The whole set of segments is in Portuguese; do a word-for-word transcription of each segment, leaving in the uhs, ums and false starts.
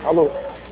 Alô?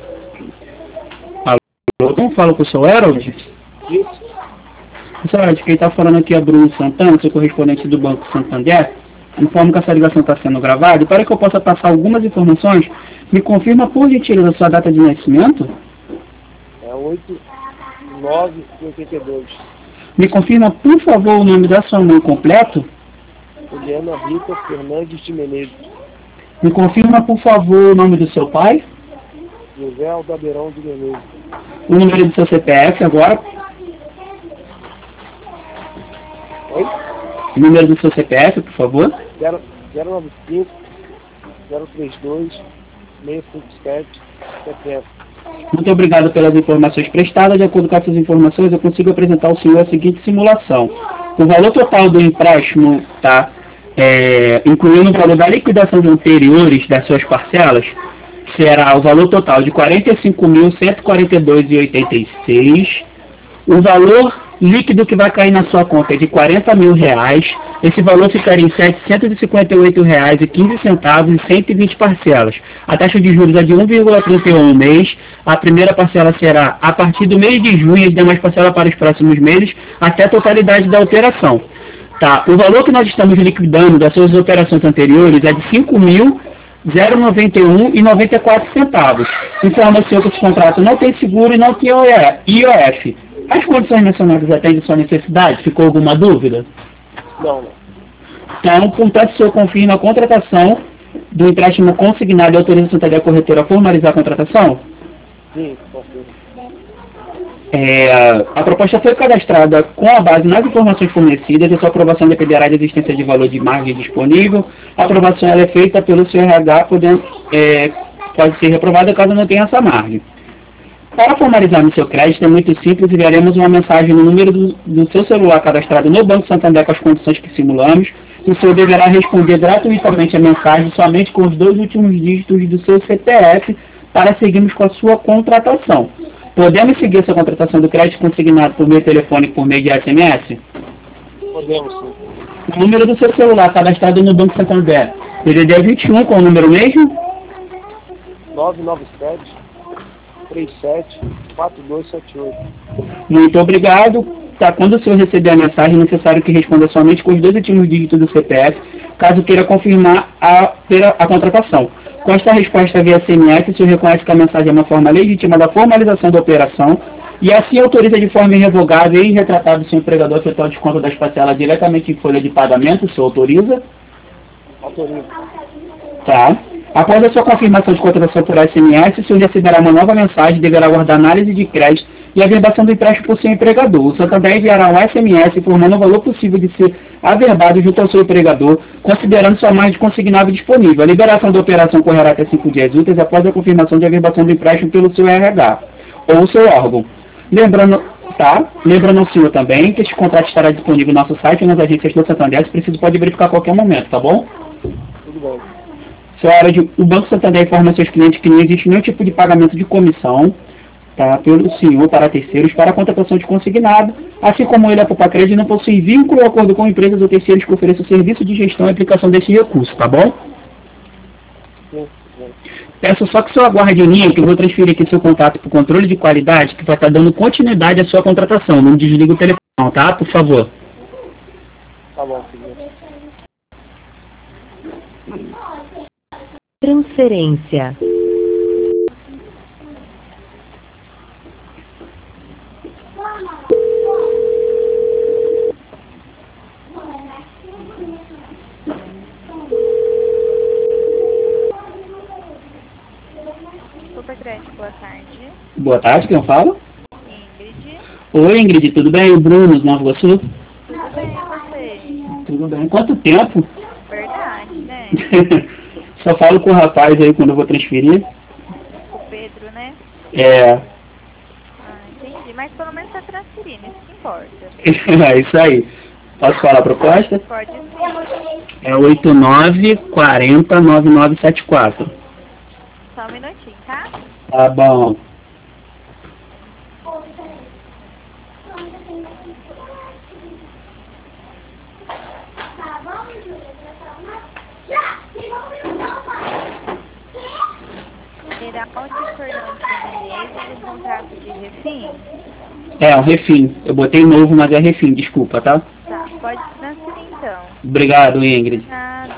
Alô, como falo com o seu Harold? Isso? Seu Harold, quem está falando aqui é Bruno Santana, seu correspondente do Banco Santander. Informo que essa ligação está sendo gravada e para que eu possa passar algumas informações, me confirma por gentileza a sua data de nascimento? É oito nove oitenta e dois. Me confirma, por favor, o nome da sua mãe completo? Juliana Rita Fernandes de Menezes. Me confirma, por favor, o nome do seu pai? José Aldabeirão de Menezes. O número do seu C P F agora? Oi? O número do seu C P F, por favor? zero nove cinco zero três dois seis cinco sete setenta. Muito obrigado pelas informações prestadas. De acordo com essas informações, eu consigo apresentar ao senhor a seguinte simulação. O valor total do empréstimo, tá, é, incluindo o valor da liquidação de anteriores das suas parcelas, será o valor total de quarenta e cinco mil cento e quarenta e dois reais e oitenta e seis centavos. O valor líquido que vai cair na sua conta é de quarenta mil reais. Esse valor ficaria em setecentos e cinquenta e oito reais e quinze centavos em cento e vinte parcelas. A taxa de juros é de um vírgula trinta e um mês. A primeira parcela será a partir do mês de junho e as demais parcelas para os próximos meses, até a totalidade da operação. Tá, o valor que nós estamos liquidando das suas operações anteriores é de cinco mil zero noventa e um reais e noventa e quatro centavos. Informa o senhor que esse contrato não tem seguro e não tem I O F. As condições mencionadas atendem sua necessidade? Ficou alguma dúvida? Não, não. Então, portanto, o senhor confirma a contratação do empréstimo consignado e autoriza a Santander Corretora a formalizar a contratação? Sim, confirmo. É, a proposta foi cadastrada com a base nas informações fornecidas e sua aprovação dependerá da existência de valor de margem disponível. A aprovação ela é feita pelo seu R H, podendo, é, pode ser reprovada caso não tenha essa margem. Para formalizar no seu crédito é muito simples, enviaremos uma mensagem no número do, do seu celular cadastrado no Banco Santander com as condições que simulamos. E o senhor deverá responder gratuitamente a mensagem somente com os dois últimos dígitos do seu C P F para seguirmos com a sua contratação. Podemos seguir essa contratação do crédito consignado por meio telefônico por meio de S M S? Podemos, sim. O número do seu celular cadastrado no Banco Santander, D D D vinte e um, qual o número mesmo? nove nove sete três sete quatro dois sete oito. Muito obrigado. Tá, quando o senhor receber a mensagem, é necessário que responda somente com os dois últimos dígitos do C P F, caso queira confirmar a, a contratação. Com esta resposta via S M S, o senhor reconhece que a mensagem é uma forma legítima da formalização da operação e assim autoriza de forma irrevogável e irretratável o seu empregador a efetuar o desconto das parcelas diretamente em folha de pagamento. O senhor autoriza? Autorizo. Tá. Após a sua confirmação de contratação por S M S, o senhor receberá uma nova mensagem e deverá aguardar análise de crédito e a verbação do empréstimo por seu empregador. O Santander enviará um S M S informando o valor possível de ser averbado junto ao seu empregador, considerando sua margem consignável disponível. A liberação da operação correrá até cinco dias úteis após a confirmação de averbação do empréstimo pelo seu R H ou seu órgão. Lembrando, tá? Lembrando ao senhor também que este contrato estará disponível no nosso site e nas agências do Santander, se preciso pode verificar a qualquer momento, tá bom? Tudo bem. Senhora, o Banco Santander informa seus clientes que não existe nenhum tipo de pagamento de comissão, tá, pelo senhor para terceiros para a contratação de consignado, assim como ele, a Poupa Crédito, não possui vínculo ou acordo com empresas ou terceiros que ofereçam serviço de gestão e aplicação desse recurso, tá bom? Sim, sim. Peço só que o senhor aguarde em linha, que eu vou transferir aqui seu contato para o controle de qualidade, que vai estar dando continuidade à sua contratação. Não desliga o telefone, tá? Por favor. Tá bom, filho. Transferência. Poupa Crédito, boa tarde. Boa tarde, quem eu falo? Ingrid. Oi, Ingrid, tudo bem? O Bruno, Nova Iguaçu? Tudo bem, e você? Tudo bem. Quanto tempo? Verdade, né? Só falo com o rapaz aí quando eu vou transferir. O Pedro, né? É. Ah, entendi. Mas pelo menos tá transferindo, isso que importa. É isso aí. Posso falar a proposta? Pode sim. É oito nove quatro zero nove nove sete quatro. Só um minutinho, tá? Tá bom. Heraldo Fernandes de Menezes, um contrato de refim? É, um refim. Eu botei novo, mas é refim, desculpa, tá? Tá, pode transferir então. Obrigado, Ingrid. Nada.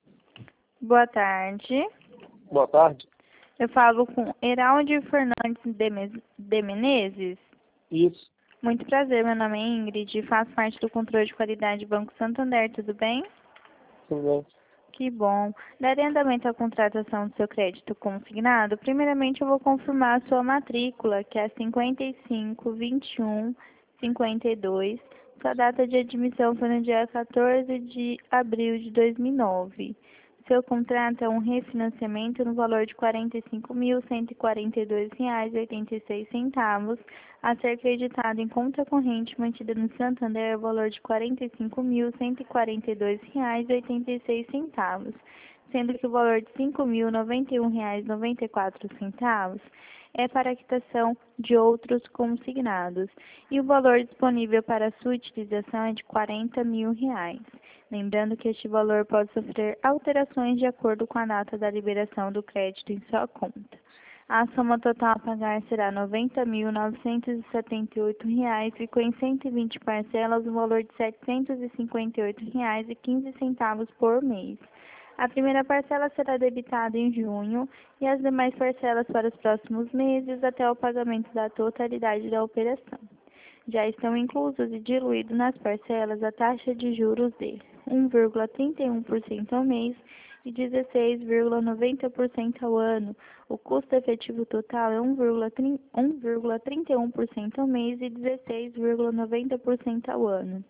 Boa tarde. Boa tarde. Eu falo com Heraldo Fernandes de, Me- de Menezes. Isso. Muito prazer, meu nome é Ingrid e faço parte do controle de qualidade do Banco Santander, tudo bem? Tudo bem. Que bom. Darei andamento à contratação do seu crédito consignado. Primeiramente, eu vou confirmar a sua matrícula, que é cinquenta e cinco, vinte e um, cinquenta e dois. Sua data de admissão foi no dia quatorze de abril de dois mil e nove. Seu contrato é um refinanciamento no valor de quarenta e cinco mil, cento e quarenta e dois reais e oitenta e seis centavos, a ser creditado em conta corrente mantida no Santander, o valor de quarenta e cinco mil, cento e quarenta e dois reais e oitenta e seis centavos, sendo que o valor de cinco mil, noventa e um reais e noventa e quatro centavos é para a quitação de outros consignados, e o valor disponível para sua utilização é de quarenta mil reais. Lembrando que este valor pode sofrer alterações de acordo com a data da liberação do crédito em sua conta. A soma total a pagar será noventa mil, novecentos e setenta e oito reais, ficou em cento e vinte parcelas, no valor de setecentos e cinquenta e oito reais e quinze centavos por mês. A primeira parcela será debitada em junho e as demais parcelas para os próximos meses até o pagamento da totalidade da operação. Já estão inclusos e diluídos nas parcelas a taxa de juros de um vírgula trinta e um por cento ao mês e dezesseis vírgula noventa por cento ao ano. O custo efetivo total é um vírgula trinta e um por cento ao mês e dezesseis vírgula noventa por cento ao ano.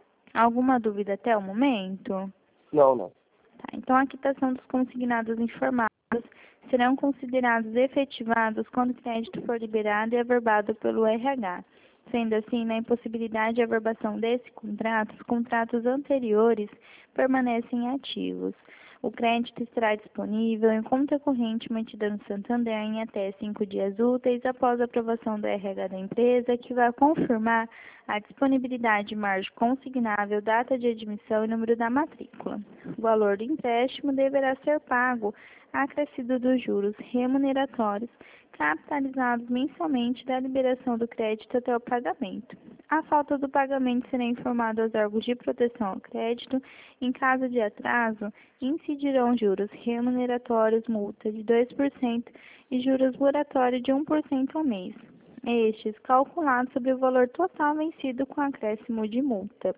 Alguma dúvida até o momento? Não, não. Tá, então, a quitação dos consignados informados serão considerados efetivados quando o crédito for liberado e averbado pelo R H. Sendo assim, na impossibilidade de averbação desse contrato, os contratos anteriores permanecem ativos. O crédito estará disponível em conta corrente mantida no Santander em até cinco dias úteis após a aprovação do R H da empresa, que vai confirmar a disponibilidade de margem consignável, data de admissão e número da matrícula. O valor do empréstimo deverá ser pago acrescido dos juros remuneratórios capitalizados mensalmente da liberação do crédito até o pagamento. A falta do pagamento será informado aos órgãos de proteção ao crédito. Em caso de atraso, incidirão juros remuneratórios, multa de dois por cento e juros moratórios de um por cento ao mês. Estes calculados sobre o valor total vencido com acréscimo de multa.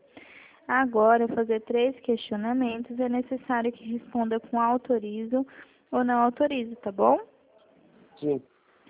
Agora, fazer três questionamentos, é necessário que responda com autorizo ou não autorizo, tá bom? Sim.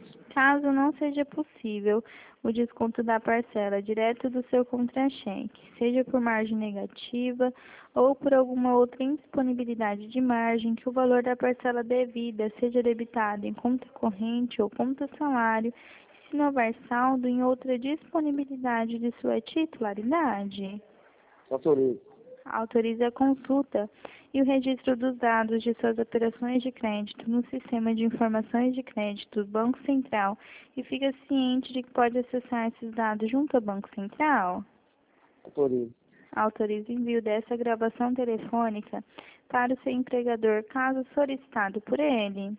Caso não seja possível o desconto da parcela direto do seu contra-cheque, seja por margem negativa ou por alguma outra indisponibilidade de margem, que o valor da parcela devida seja debitado em conta corrente ou conta salário, se não houver saldo em outra disponibilidade de sua titularidade. Autorizo. Autorize a consulta e o registro dos dados de suas operações de crédito no Sistema de Informações de Crédito do Banco Central e fica ciente de que pode acessar esses dados junto ao Banco Central. Autorizo. Autorize o envio dessa gravação telefônica para o seu empregador, caso solicitado por ele.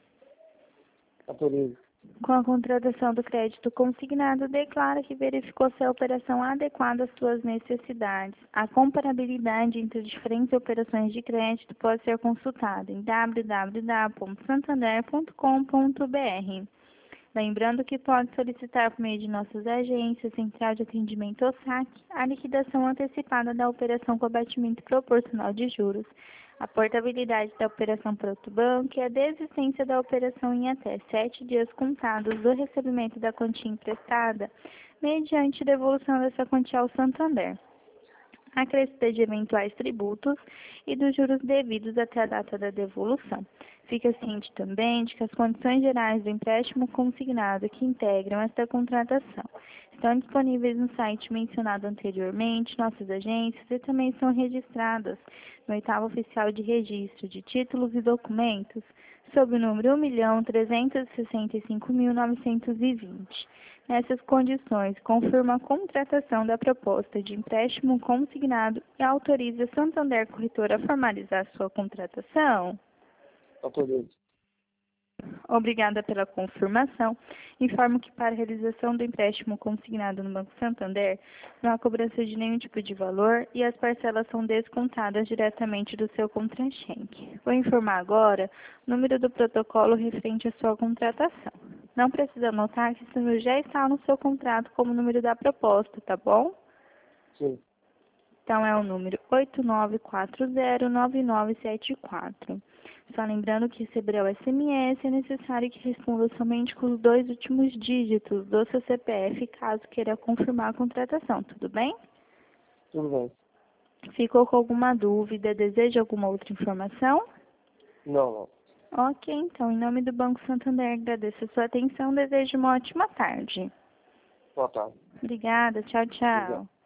Autorizo. Com a contratação do crédito consignado, declara que verificou se a operação adequada às suas necessidades. A comparabilidade entre diferentes operações de crédito pode ser consultada em w w w ponto santander ponto com ponto b r. Lembrando que pode solicitar por meio de nossas agências, Central de Atendimento ou S A C, a liquidação antecipada da operação com abatimento proporcional de juros, a portabilidade da operação para outro banco e a desistência da operação em até sete dias contados do recebimento da quantia emprestada, mediante devolução dessa quantia ao Santander, acrescida de eventuais tributos e dos juros devidos até a data da devolução. Fica ciente também de que as condições gerais do empréstimo consignado que integram esta contratação estão disponíveis no site mencionado anteriormente, nossas agências, e também são registradas no oitavo oficial de registro de títulos e documentos, sob o número um milhão trezentos e sessenta e cinco mil novecentos e vinte. Nessas condições, confirma a contratação da proposta de empréstimo consignado e autoriza a Santander Corretora a formalizar sua contratação. Autorizo. Obrigada pela confirmação. Informo que para a realização do empréstimo consignado no Banco Santander, não há cobrança de nenhum tipo de valor e as parcelas são descontadas diretamente do seu contra-cheque. Vou informar agora o número do protocolo referente à sua contratação. Não precisa anotar que isso já está no seu contrato como número da proposta, tá bom? Sim. Então, é o número oito nove quatro zero nove nove sete quatro. Só lembrando que receberá o S M S, é necessário que responda somente com os dois últimos dígitos do seu C P F, caso queira confirmar a contratação, tudo bem? Tudo bem. Ficou com alguma dúvida? Deseja alguma outra informação? Não, não. Ok, então, em nome do Banco Santander, agradeço a sua atenção, desejo uma ótima tarde. Boa tarde. Obrigada, tchau, tchau. Obrigado.